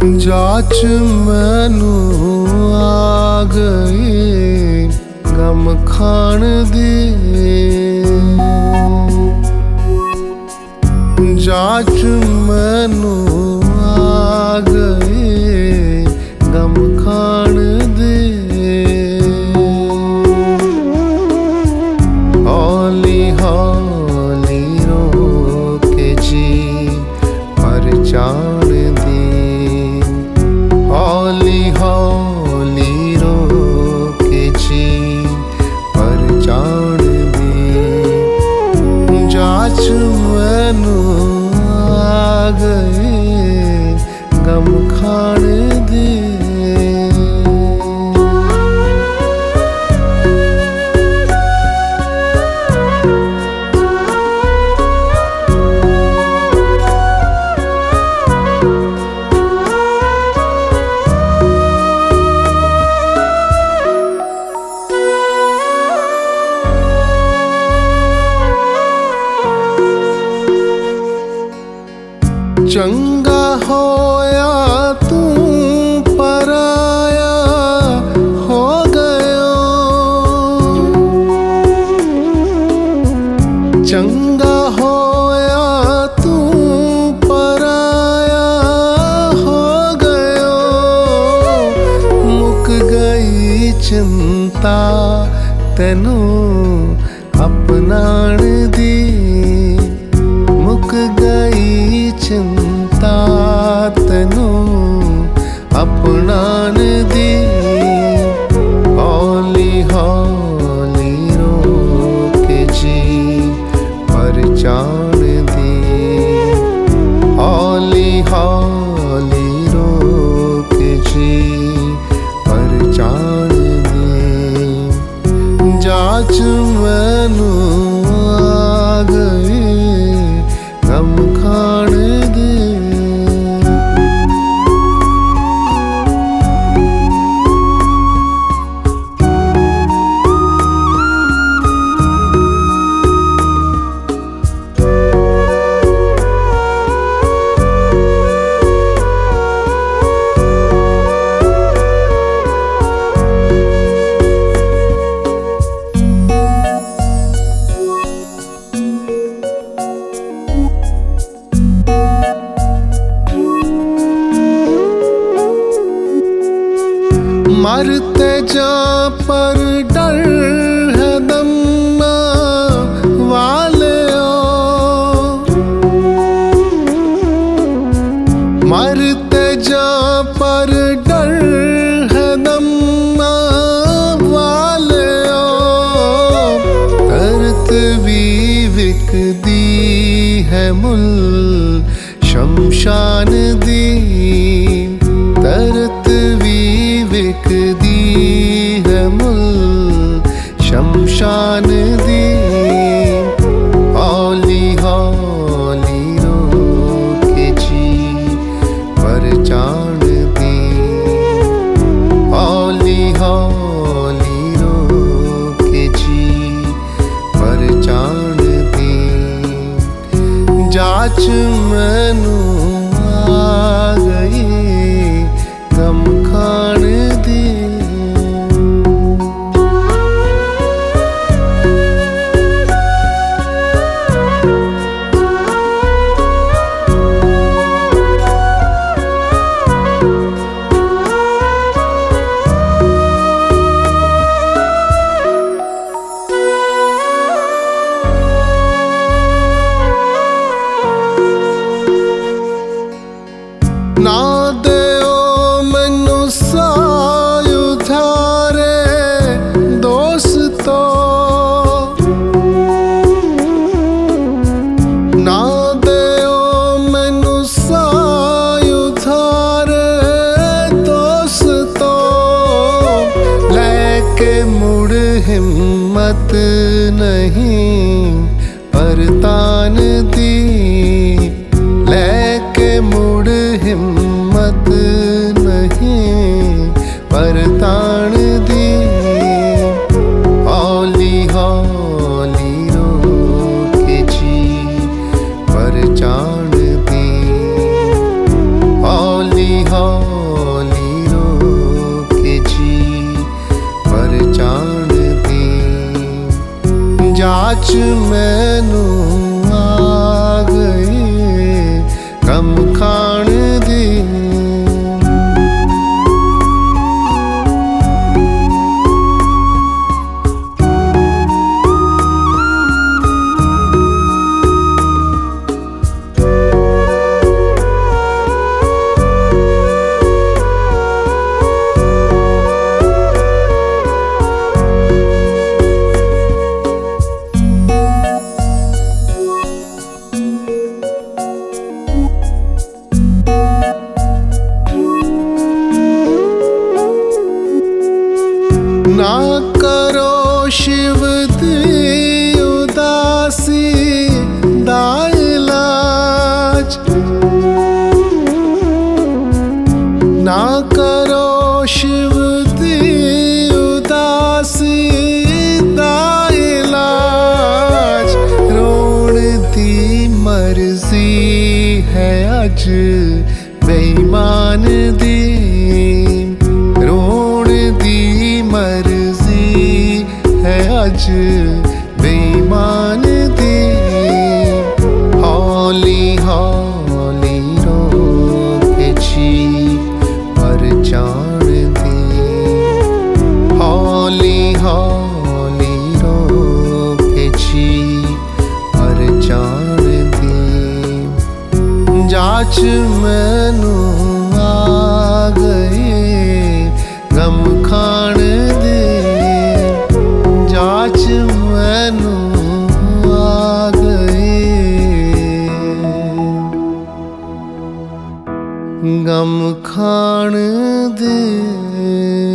जाच मैनू आ गई गम खाण दी, जाच मैनू आ गई गम खाण दी। हौली हौली रोके जी परचान दी, हौली हौली रोके जी परचान दी। जाच मैनू आ गई गम खाण दी। चंगा होया तू पराया हो गयो, चंगा होया तू पराया हो गयो। मुक गई चिंता तेनू अपनाण दी, मुक गई चिंता तेनू अपनाण दी। हौली हौली रोके जी परचान दी, हौली हौली रोके जी परचान दी। जाच मैनू आ गई गम खाण दी। मरते जा पर डर है दम्मा वाले ओ, मरते जा पर डर है दम्मा वाले ओ। करत भी विकदी है मुल शमशान दी, तरत भी विकदी है मुल शमशान दी। हौली हौली रोके जी परचान दी, हौली हौली रोके जी परचान दी। जाच मैनू आ गई गम खाण दी। मैनू आ गए गम खाण दे। ना करो शिव दी उदासी दा इलाज, ना करो शिव दी उदासी दा इलाज। रोण दी मर्जी है अज बेईमान दी, रोण दी मर्जी है अज बेईमान दी। हौली हौली रोके जी पर जान दे, हौली हौली रोके जी पर जान दे। जाच मैनू आ गए गम खाण दे, जाच मैनू आ गए गम खाण दे।